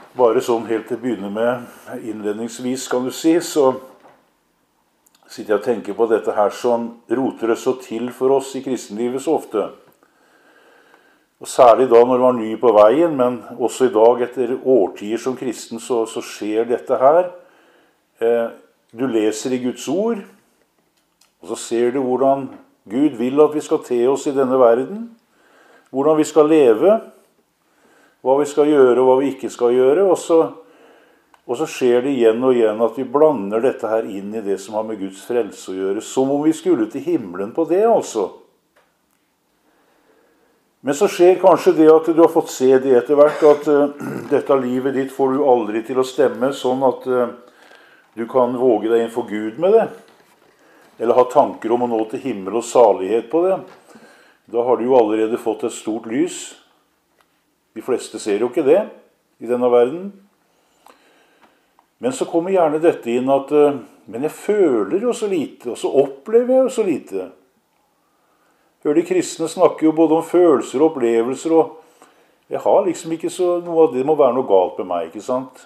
Bare sånn helt til å begynne med innledningsvis, kan du si, så sitter jeg og tenker på dette her som roter det så til for oss i kristenlivet så ofte. Og særlig da når man var ny på veien, men også i dag etter årtier som kristen, så skjer dette her. Du leser i Guds ord, og så ser du hvordan Gud vil at vi skal te oss i denne verden, hvordan vi skal leve, hva vi skal gjøre og hva vi ikke skal gjøre, og så skjer det igjen og igjen at vi blander dette her inn i det som har med Guds frelse å gjøre, som om vi skulle til himmelen på det, altså. Men så skjer kanskje det at du har fått se det etter hvert, at dette livet ditt får du aldri til å stemme, sånn at du kan våge deg inn for Gud med det, eller ha tanker om å nå til himmel og salighet på det. Da har du jo allerede fått et stort lys. De fleste ser jo ikke det i denne verden. Men så kommer gjerne dette inn at men jeg føler jo så lite, og så opplever jeg jo så lite. Hører de kristne snakke jo både om følelser og opplevelser, og jeg har liksom ikke så noe av det må være noe galt med meg, ikke sant?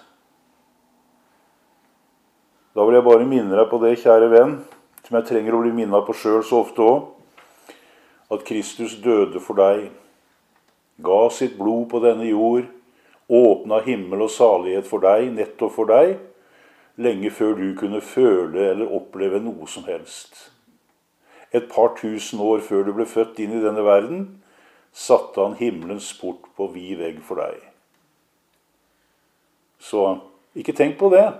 Da vil jeg bare minne deg på det, kjære venn, som jeg trenger å bli minnet på selv så ofte også, at Kristus døde for deg, ga sitt blod på denne jord, åpna himmel og salighet for deg, nettopp for deg, lenge før du kunne føle eller oppleve noe som helst. Et par tusen år før du ble født inn i denne verden, satte han himmelens port på vid vegg for deg. Så ikke tenk på det.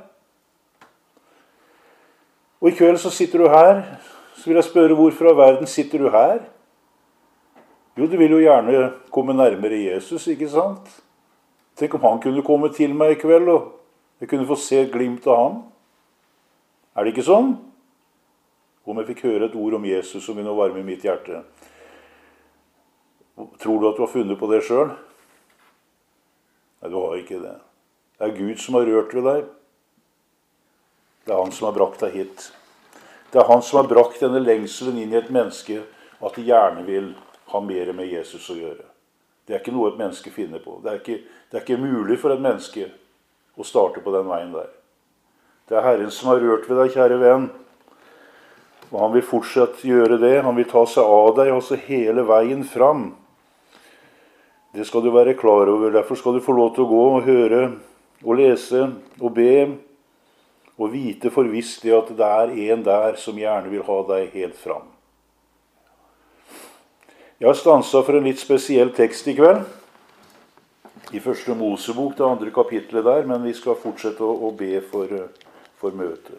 Og i kveld så sitter du her, så vil jeg spørre hvorfor av verden sitter du her? Jo, du vil jo gjerne komme nærmere Jesus, ikke sant? Tenk om han kunne komme til meg i kveld, og jeg kunne få se et glimt av ham. Er det ikke sånn? Om jeg fikk høre et ord om Jesus som begynner å varme i mitt hjerte. Tror du at du har funnet på det selv? Nei, du har ikke det. Det er Gud som har rørt ved deg. Det er han som har brakt deg hit. Det er han som har brakt denne lengselen inn i et menneske, at de gjerne vil ha mer med Jesus å gjøre. Det er ikke noe et menneske finner på. Det er ikke mulig for et menneske å starte på den veien der. Det er Herren som har rørt ved deg, kjære venn. Og han vil fortsatt gjøre det. Han vil ta seg av deg, altså hele veien fram. Det skal du være klar over. Derfor skal du få lov til å gå og høre og lese og be og vite for visst det at det er en der som gjerne vil ha deg helt fram. Jeg har stanset for en litt spesiell tekst i kveld, i første Mosebok, det andre kapitlet der, men vi skal fortsette å be for møtet.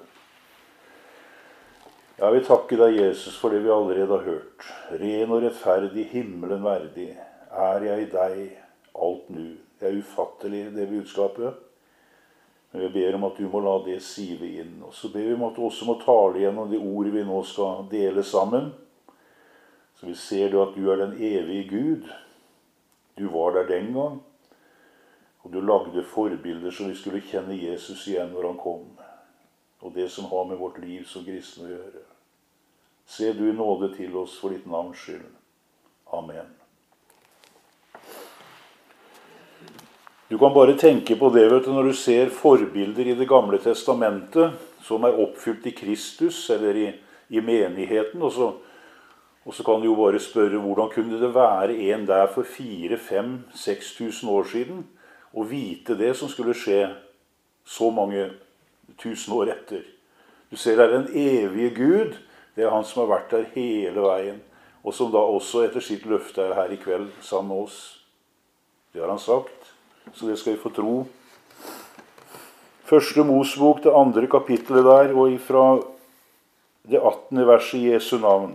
Jeg vil takke deg, Jesus, for det vi allerede har hørt. Ren og rettferdig, himmelen verdig, er jeg i deg alt nu. Det er ufattelig, det budskapet. Men vi ber om at du må la det sive inn. Og så ber vi om at du også må tale gjennom de ord vi nå skal dele sammen. Så vi ser du at du er den evige Gud. Du var der den gang. Og du lagde forbilder så vi skulle kjenne Jesus igjen når han kom. Og det som har med vårt liv som kristne å gjøre. Se du i nåde til oss for ditt navns skyld. Amen. Du kan bare tenke på det, vet du, når du ser forbilder i det gamle testamentet, som er oppfylt i Kristus, eller i menigheten, og så kan du jo bare spørre, hvordan kunne det være en der for 4, 5, 6 tusen år siden, og vite det som skulle skje så mange tusen år etter. Du ser det er den evige Gud, det er han som har vært der hele veien, og som da også etter sitt løfte er her i kveld sammen med oss. Det har han sagt, så det skal vi få tro. Første Mosebok, det andre kapittelet der, og ifra det 18. verset i Jesu navn.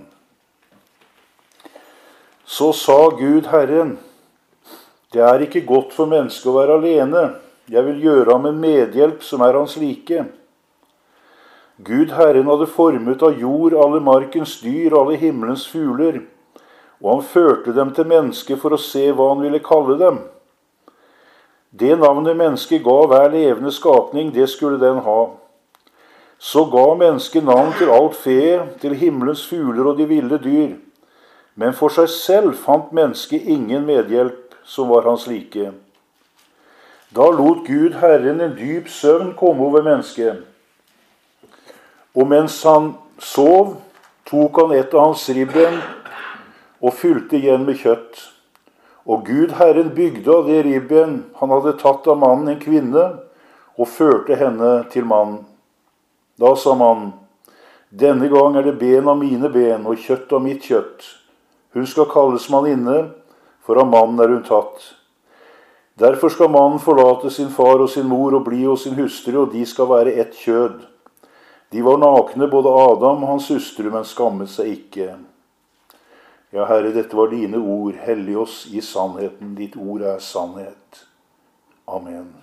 Så sa Gud Herren, det er ikke godt for mennesket å være alene. Jeg vil gjøre ham en medhjelp som er hans like. Gud Herren hadde formet av jord alle markens dyr og alle himmelens fugler, og han førte dem til mennesket for å se hva han ville kalle dem. Det navnet mennesket ga hver levende skapning, det skulle den ha. Så ga mennesket navn til alt fe, til himmelens fugler og de ville dyr. Men for seg selv fant mennesket ingen medhjelp som var hans like. Da lot Gud Herren en dyp søvn komme over mennesket. Og mens han sov, tok han et av hans ribben og fylte igjen med kjøtt. Og Gud Herren bygde av det ribben han hadde tatt av mannen en kvinne, og førte henne til mannen. Da sa mannen, denne gang er det ben av mine ben og kjøtt av mitt kjøtt. Hun skal kalles manninne, for av mannen er hun tatt. Derfor skal mannen forlate sin far og sin mor og bli hos sin hustru, og de skal være ett kjød. De var nakne, både Adam og hans hustru, men skammet seg ikke. Ja, Herre, dette var dine ord. Hellig oss i sannheten. Ditt ord er sannhet. Amen.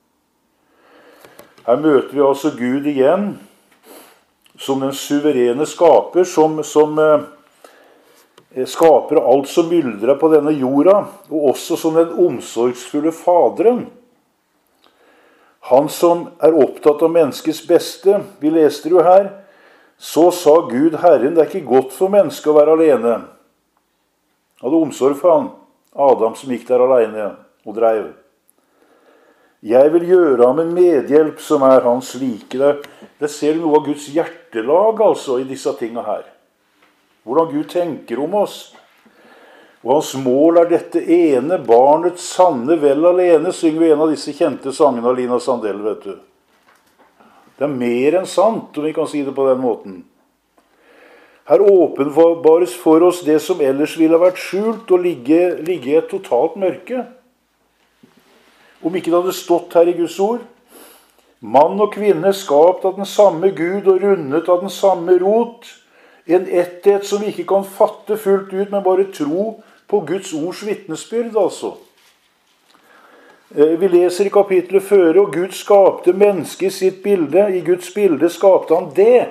Her møter vi altså Gud igjen, som den suverene skaper, som skaper alt som myldrer på denne jorda, og også som den omsorgsfulle faderen. Han som er opptatt av menneskets beste, vi leste det jo her, så sa Gud Herren, det er ikke godt for mennesket å være alene. Han hadde omsorg for han, Adam som gikk der alene og dreiv. Jeg vil gjøre ham en medhjelp som er hans like. Det ser noe av Guds hjertelag altså i disse tingene her. Hvordan Gud tenker om oss. Og hans mål er dette ene, barnets sanne vel alene, synger vi en av disse kjente sangene av Lina Sandell, vet du. Det er mer enn sant, om vi kan si det på den måten. Her åpenbares for oss det som ellers ville vært skjult og ligge i et totalt mørke. Om ikke det hadde stått her i Guds ord. Mann og kvinne skapt av den samme Gud og rundet av den samme rot. En etthet som vi ikke kan fatte fullt ut, men bare tro på Guds ords vitnesbyrd, altså. Vi leser i kapittelet før, og Gud skapte mennesket i sitt bilde. I Guds bilde skapte han det.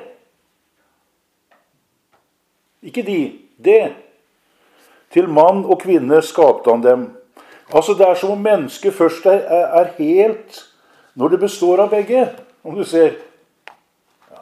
Ikke de, det. Til mann og kvinne skapte han dem. Altså det er som om mennesket først er helt når det består av begge, om du ser. Ja.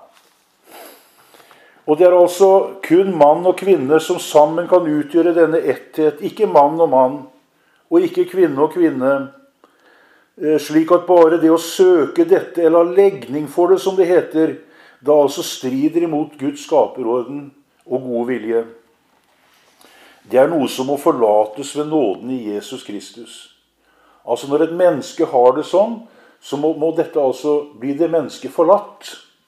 Og det er altså kun mann og kvinne som sammen kan utgjøre denne etthet. Ikke mann og mann, og ikke kvinne og kvinne. Slik at bare det å søke dette, eller ha legning for det, som det heter, da altså strider imot Guds skaperorden og gode vilje. Det er noe som må forlates ved nåden i Jesus Kristus. Altså når et menneske har det sånn, så må dette altså bli det mennesket forlatt.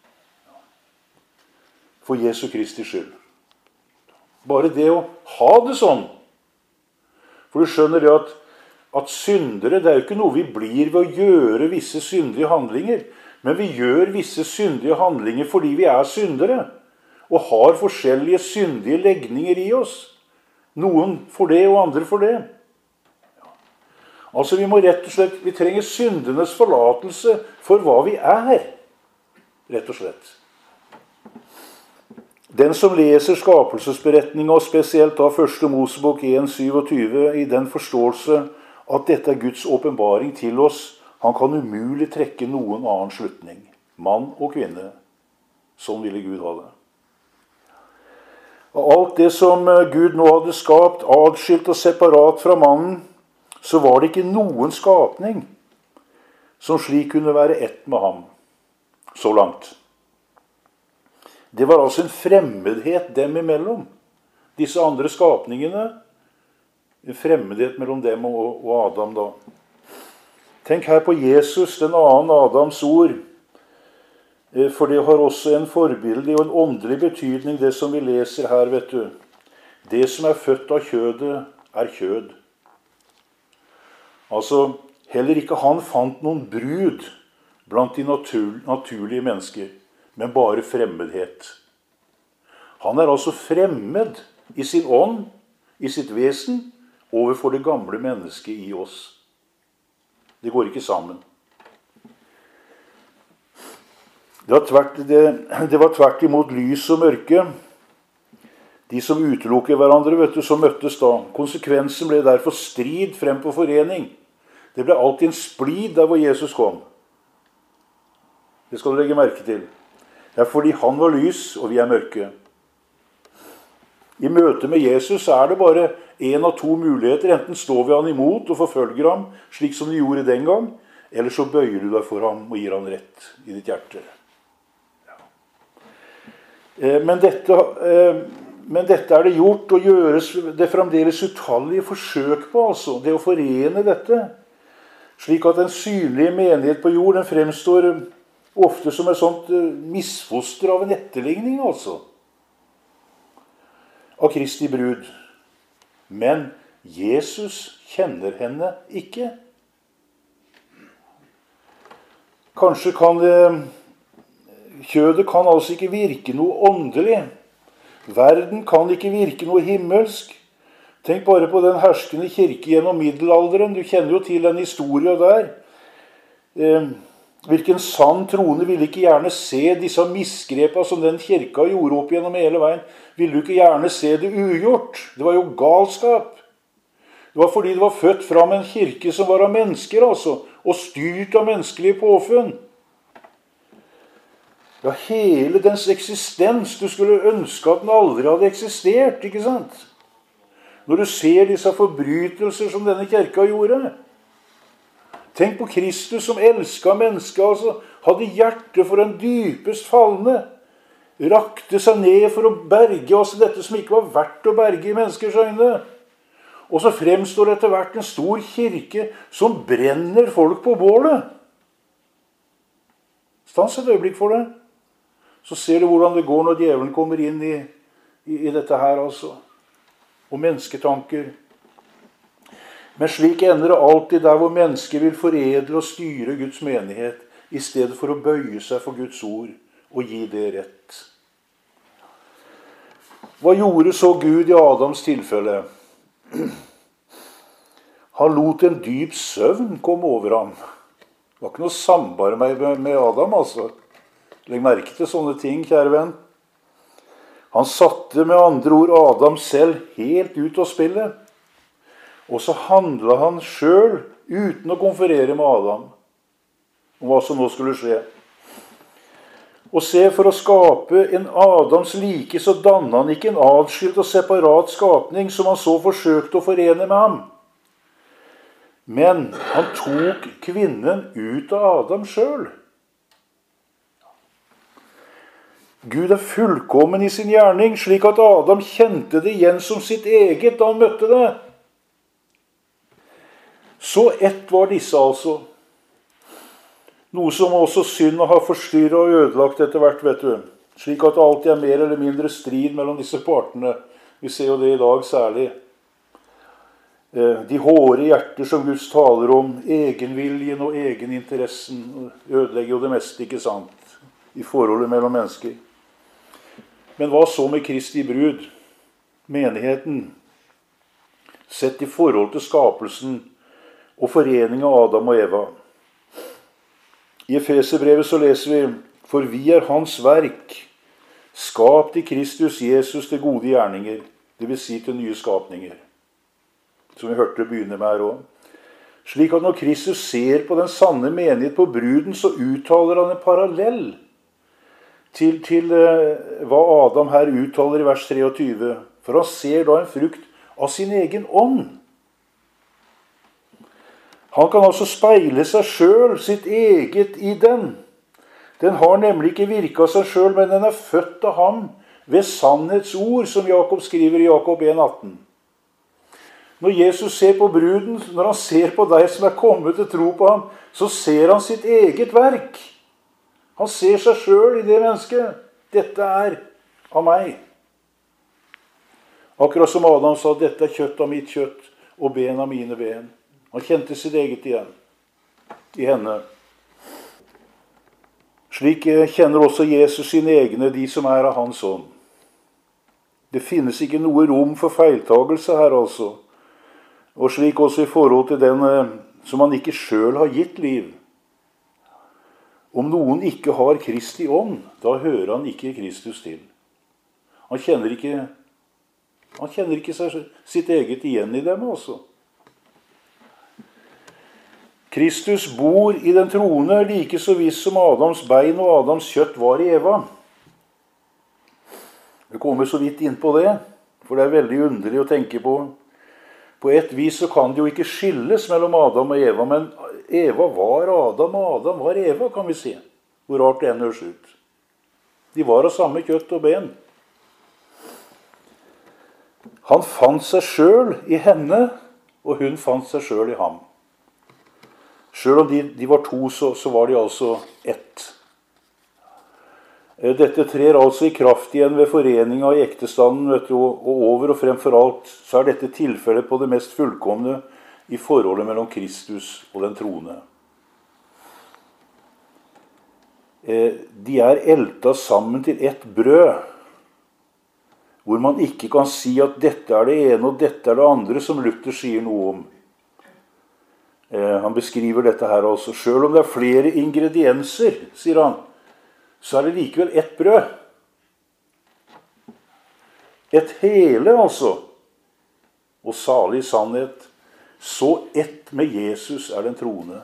For Jesu Kristi skyld. Bare det å ha det sånn. For du skjønner det at syndere, det er jo ikke noe vi blir ved å gjøre visse syndige handlinger. Men vi gjør visse syndige handlinger fordi vi er syndere. Og har forskjellige syndige legninger i oss. Noen for det, og andre for det. Ja. Altså vi må rett og slett, vi trenger syndenes forlatelse for hva vi er. Rett og slett. Den som leser skapelsesberetningen, og spesielt da 1. Mosebok 1:27, i den forståelse at dette er Guds åpenbaring til oss, han kan umulig trekke noen annen slutning. Mann og kvinne. Sånn ville Gud ha det. Og alt det som Gud nå hadde skapt, adskilt og separat fra mannen, så var det ikke noen skapning som slik kunne være ett med ham. Så langt. Det var altså en fremmedhet dem imellom. Disse andre skapningene, en fremmedhet mellom dem og Adam da. Tenk her på Jesus, den annen Adams ord. For det har også en forbilde og en åndelig betydning, det som vi leser her, vet du. Det som er født av kjødet, er kjød. Altså, heller ikke han fant noen brud blant de naturlige mennesker, men bare fremmedhet. Han er altså fremmed i sin ånd, i sitt vesen, overfor det gamle mennesket i oss. Det går ikke sammen. Det var tvert imot lys og mørke. De som utelukker hverandre, vet du, som møttes da. Konsekvensen ble derfor strid frem på forening. Det ble alltid en splid der hvor Jesus kom. Det skal du legge merke til. Det er fordi han var lys, og vi er mørke. I møte med Jesus er det bare en av to muligheter. Enten står vi han imot og forfølger ham, slik som de gjorde den gang, eller så bøyer du deg for ham og gir ham rett i ditt hjerte. Ja. Men dette er det gjort, og gjøres det fremdeles utallige forsøk på, altså, det å forene dette, slik at den synlige menighet på jord, den fremstår ofte som et sånt misfoster av en etterligning, altså, av Kristi brud. Men Jesus kjenner henne ikke. Kanskje kan kjødet kan altså ikke virke noe åndelig. Verden kan ikke virke noe himmelsk. Tenk bare på den herskende kirke gjennom middelalderen. Du kjenner jo til den historien der. Hvilken sann troende ville ikke gjerne se disse misgrepene som den kirka gjorde opp gjennom hele veien. Ville du ikke gjerne se det ugjort? Det var jo galskap. Det var fordi det var født fram en kirke som var av mennesker, altså, og styrt av menneskelige påfunn. Ja, hele dens eksistens, du skulle ønske at den aldri hadde eksistert, ikke sant? Når du ser disse forbrytelser som denne kirka gjorde. Tenk på Kristus som elsket mennesket, altså, hadde hjerte for den dypest fallende, rakte seg ned for å berge oss dette som ikke var verdt å berge i menneskers øyne. Og så fremstår etter hvert en stor kirke som brenner folk på bålet. Stans et øyeblikk for det. Så ser du hvordan det går når djevelen kommer inn i dette her, altså. Og mennesketanker. Men slik ender det alltid der hvor mennesker vil foredle og styre Guds menighet, i stedet for å bøye seg for Guds ord og gi det rett. Hva gjorde så Gud i Adams tilfelle? Han lot en dyp søvn komme over ham. Det var ikke noe sambar med Adam, altså. Legg merke til sånne ting, kjære venn. Han satte med andre ord Adam selv helt ut av spillet. Og så handlet han selv uten å konferere med Adam om hva som nå skulle skje. Og se, for å skape en Adams like, så dannet han ikke en adskilt og separat skapning som han så forsøkte å forene med ham. Men han tok kvinnen ut av Adam selv. Gud er fullkommen i sin gjerning, slik at Adam kjente det igjen som sitt eget da han møtte det. Så ett var disse altså. Noe som også synden har forstyrret og ødelagt etter hvert, vet du. Slik at det alltid er mer eller mindre strid mellom disse partene. Vi ser jo det i dag særlig. De hårde hjerter som Guds taler om, egenviljen og egeninteressen, ødelegger jo det meste, ikke sant, i forholdet mellom mennesker. Men hva så med Kristi brud, menigheten, sett i forhold til skapelsen og foreningen av Adam og Eva? I Efeserbrevet så leser vi: For vi er hans verk, skapt i Kristus Jesus til gode gjerninger, det vil si til nye skapninger. Som vi hørte begynne med her også. Slik at når Kristus ser på den sanne menighet på bruden, så uttaler han en parallell til hva Adam her uttaler i vers 23. For han ser da en frukt av sin egen ånd. Han kan altså speile seg selv, sitt eget i den. Den har nemlig ikke virket av seg selv, men den er født av ham ved sannhetsord, som Jakob skriver i Jakob 1,18. Når Jesus ser på bruden, når han ser på deg som er kommet til tro på ham, så ser han sitt eget verk. Han ser seg selv i det mennesket. Dette er av meg. Akkurat som Adam sa, dette er kjøtt av mitt kjøtt og ben av mine ben. Han kjente sitt eget igjen i henne. Slik kjenner også Jesus sine egne, de som er av hans ånd. Det finnes ikke noe rom for feiltagelse her, altså. Og slik også i forhold til den som han ikke selv har gitt liv. Om noen ikke har Kristi ånd, da hører han ikke Kristus til. Han kjenner ikke sitt eget igjen i dem, altså. Kristus bor i den troende like så visst som Adams bein og Adams kjøtt var i Eva. Vi kommer så vidt inn på det, for det er veldig underlig å tenke på. På et vis så kan det jo ikke skilles mellom Adam og Eva, men Eva var Adam, og Adam var Eva, kan vi si. Hvor rart det enn høres ut. De var av samme kjøtt og ben. Han fant seg selv i henne, og hun fant seg selv i ham. Selv om de var to, så var de altså ett. Dette trer altså i kraft igjen ved foreninga i ektestanden, vet du, og over og fremfor alt så er dette tilfellet på det mest fullkomne i forholdet mellom Kristus og den troende. De er elta sammen til ett brød, hvor man ikke kan si at dette er det ene og dette er det andre, som Luther sier noe om. Han beskriver dette her altså. Selv om det er flere ingredienser, sier han, så er det likevel ett brød. Et hele, altså. Og salig sannhet. Så ett med Jesus er den troende.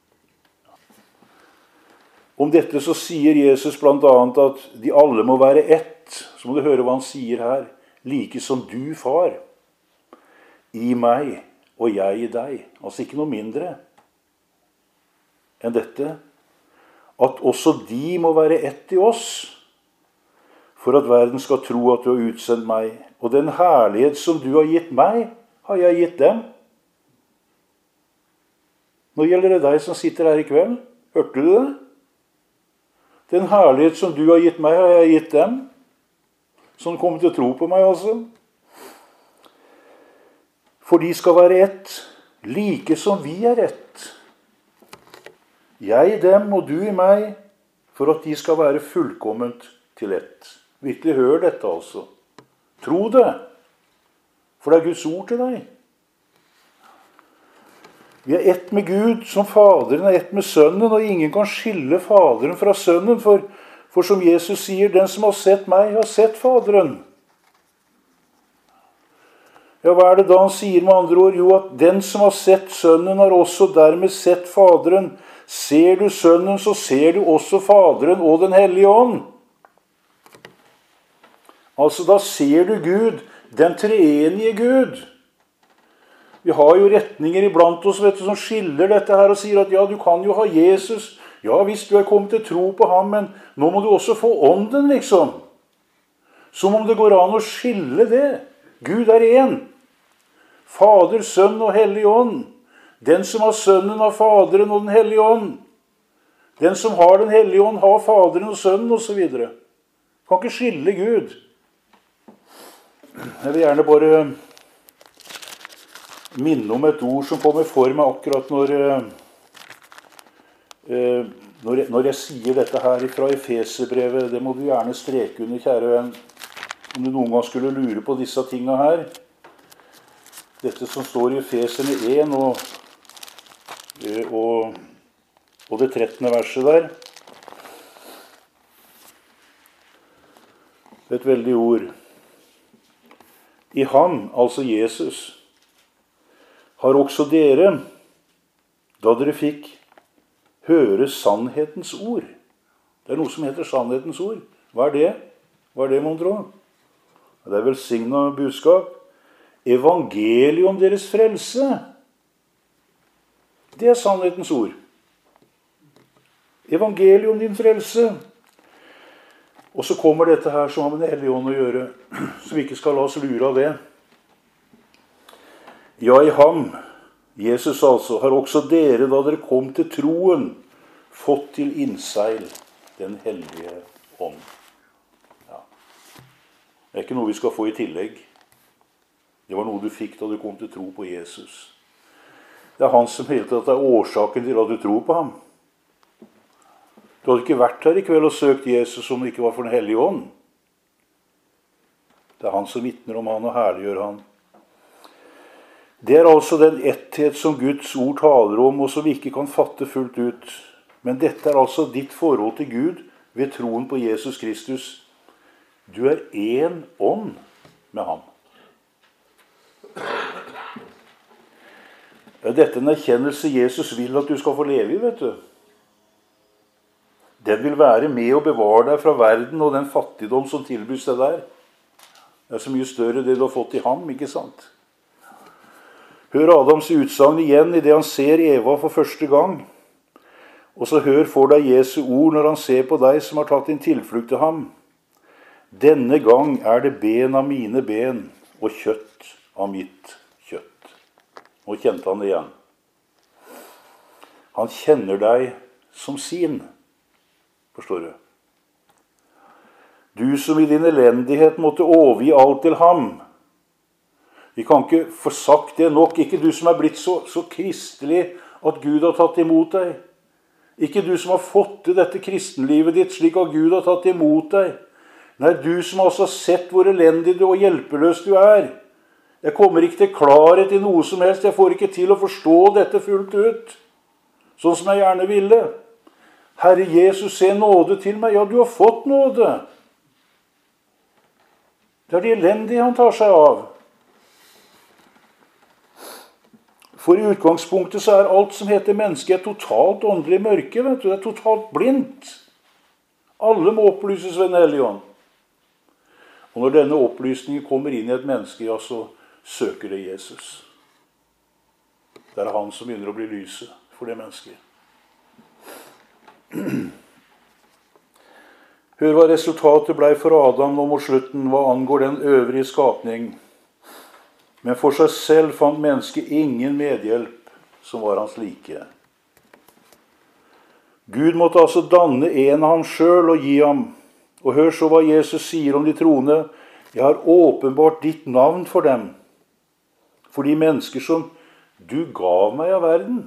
Om dette så sier Jesus blant annet at de alle må være ett. Så må du høre hva han sier her. Like som du, far, i meg og jeg i deg. Altså ikke noe mindre enn dette. At også de må være ett i oss, for at verden skal tro at du har utsendt meg. Og den herlighet som du har gitt meg, har jeg gitt dem. Nå gjelder det deg som sitter her i kveld. Hørte du det? Den herlighet som du har gitt meg, har jeg gitt dem. Som kommer til å tro på meg, altså. For de skal være ett, like som vi er ett. Jeg i dem og du i meg, for at de skal være fullkomment til ett. Virkelig hør dette, altså. Tro det, for det er Guds ord til deg. Vi er ett med Gud, som Faderen er ett med Sønnen, og ingen kan skille Faderen fra Sønnen, for som Jesus sier, den som har sett meg, har sett Faderen. Ja, hva er det da han sier med andre ord? Jo, at den som har sett Sønnen, har også dermed sett Faderen. Ser du Sønnen, så ser du også Faderen og den Hellige Ånd. Altså, da ser du Gud, den treenige Gud. Vi har jo retninger iblant oss, vet du, som skiller dette her og sier at ja, du kan jo ha Jesus. Ja, hvis du er kommet til tro på ham, men nå må du også få ånden, liksom. Som om det går an å skille det. Gud er én. Fader, Sønn og Hellig Ånd. Den som har Sønnen, har Faderen og den Hellige Ånd. Den som har den Hellige Ånd, har Faderen og Sønnen, og så videre. Kan ikke skille Gud. Jeg vil gjerne bare minne om et ord som kommer for meg akkurat når jeg sier dette her fra Efeserbrevet. Det må du gjerne streke under, kjære venn, om du noen gang skulle lure på disse tingene her. Dette som står i Efeserne 1 og det 13. verset der. Et veldig ord. I ham, altså Jesus, har også dere, da dere fikk høre sannhetens ord. Det er noe som heter sannhetens ord. Hva er det? Hva er det, mon tro? Det er velsignet budskap. Evangeliet om deres frelse. Det er sannhetens ord. Evangeliet om din frelse. Og så kommer dette her som har med Den Hellige Ånd å gjøre, så vi ikke skal la oss lure av det. Ja, i ham, Jesus altså, har også dere, da dere kom til troen, fått til innseil den hellige ånd. Ja. Det er ikke noe vi skal få i tillegg. Det var noe du fikk da du kom til tro på Jesus. Det er han som helt tatt er årsaken til at du tror på ham. Du hadde ikke vært her i kveld og søkt Jesus om det ikke var for den hellige ånd. Det er han som vitner om han og herliggjør han. Det er altså den etthet som Guds ord taler om, og som vi ikke kan fatte fullt ut. Men dette er altså ditt forhold til Gud ved troen på Jesus Kristus. Du er én ånd med ham. Dette er en erkjennelse Jesus vil at du skal få leve i, vet du. Den vil være med å bevare deg fra verden og den fattigdom som tilbys deg der. Det er så mye større det du har fått i ham, ikke sant? Hør Adams utsagn igjen i det han ser Eva for første gang. Og så hør for deg Jesu ord når han ser på deg som har tatt din tilflukt til ham. Denne gang er det ben av mine ben og kjøtt av mitt kjøtt. Nå kjente han det igjen. Han kjenner deg som sin, forstår du. Du som i din elendighet måtte overgi alt til ham. Vi kan ikke få sagt det nok. Ikke du som er blitt så kristelig at Gud har tatt imot deg. Ikke du som har fått til dette kristenlivet ditt slik at Gud har tatt imot deg. Nei, du som altså har sett hvor elendig du og hjelpeløs du er. Jeg kommer ikke til klarhet i noe som helst. Jeg får ikke til å forstå dette fullt ut, sånn som jeg gjerne ville. Herre Jesus, se nåde til meg. Ja, du har fått nåde. Det er det elendige han tar seg av. For i utgangspunktet så er alt som heter menneske et totalt åndelig mørke. Vet du? Det er totalt blindt. Alle må opplyses ved Den hellige ånd. Og når denne opplysningen kommer inn i et menneske, ja, så søker det Jesus. Det er han som begynner å bli lyset for det mennesket. Hør hva resultatet ble for Adam nå mot slutten, hva angår den øvrige skapning. Men for seg selv fant mennesket ingen medhjelp som var hans like. Gud måtte altså danne en av ham selv og gi ham. Og hør så hva Jesus sier om de troende. Jeg har åpenbart ditt navn for dem. For de mennesker som du gav meg av verden.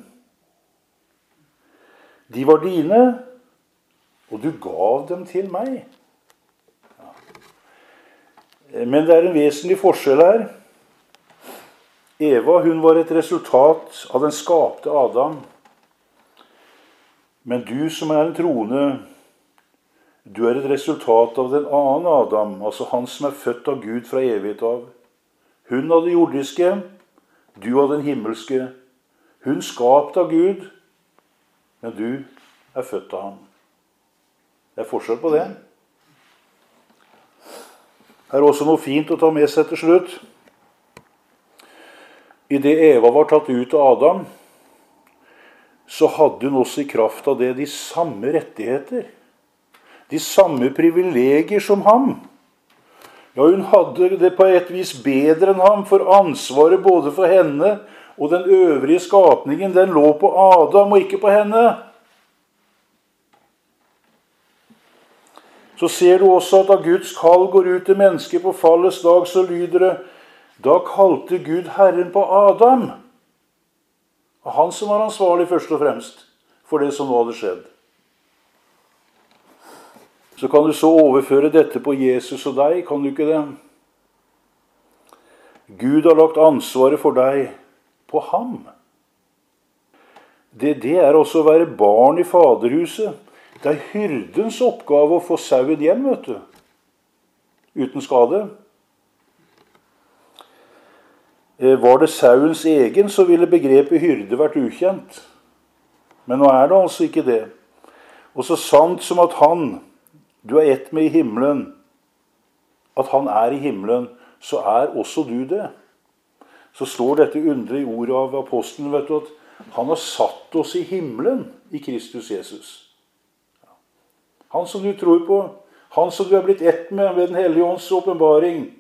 De var dine, og du gav dem til meg. Ja. Men det er en vesentlig forskjell her. Eva, hun var et resultat av den skapte Adam. Men du som er en troende, du er et resultat av den annen Adam, altså han som er født av Gud fra evighet av. Hun av det jordiske, du av den himmelske. Hun skapt av Gud, men du er født av ham. Det er forskjell på det. Her er også noe fint å ta med seg til slutt. I det Eva var tatt ut av Adam, så hadde hun også i kraft av det de samme rettigheter. De samme privilegier som ham. Ja, hun hadde det på et vis bedre enn ham, for ansvaret både for henne og den øvrige skapningen, den lå på Adam og ikke på henne. Så ser du også at da Guds kall går ut til mennesket på fallets dag, så lyder det, da kalte Gud Herren på Adam. Og han som var ansvarlig først og fremst for det som nå hadde skjedd. Så kan du så overføre dette på Jesus og deg, kan du ikke det? Gud har lagt ansvaret for deg på ham. Det er også å være barn i faderhuset. Det er hyrdens oppgave å få sauen hjem, vet du. Uten skade. Var det sauens egen, så ville begrepet hyrde vært ukjent. Men nå er det altså ikke det. Og så sant som at du er ett med i himmelen, at han er i himmelen, så er også du det. Så står dette underlige ordet av apostelen, vet du, at han har satt oss i himmelen i Kristus Jesus. Han som du tror på, han som du er blitt ett med ved Den hellige ånds åpenbaring,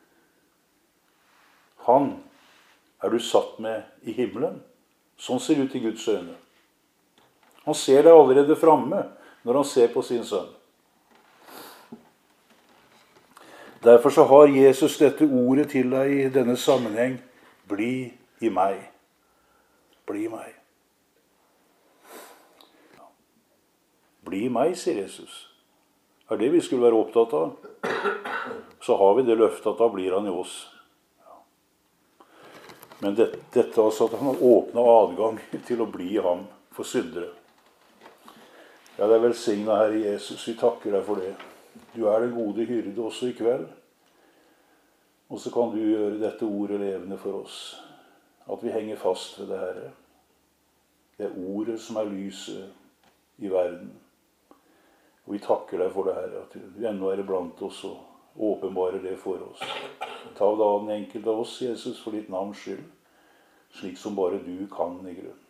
han er du satt med i himmelen. Sånn ser det ut i Guds øyne. Han ser deg allerede framme når han ser på sin sønn. Derfor så har Jesus dette ordet til deg i denne sammenheng. Bli i meg. Bli i meg. Bli i meg, sier Jesus. Det er det vi skulle være opptatt av. Så har vi det løftet at da blir han i oss. Men dette altså at han har åpnet adgang til å bli i ham for syndere. Ja, det er velsignet, Herre Jesus. Vi takker deg for det. Du er den gode hyrde også i kveld. Og så kan du gjøre dette ordet levende for oss. At vi henger fast ved det, Herre. Det er ordet som er lyset i verden. Og vi takker deg for det, Herre, at du ennå er blant oss og åpenbarer det for oss. Ta da den enkelte av oss, Jesus, for ditt navns skyld, slik som bare du kan i grunn.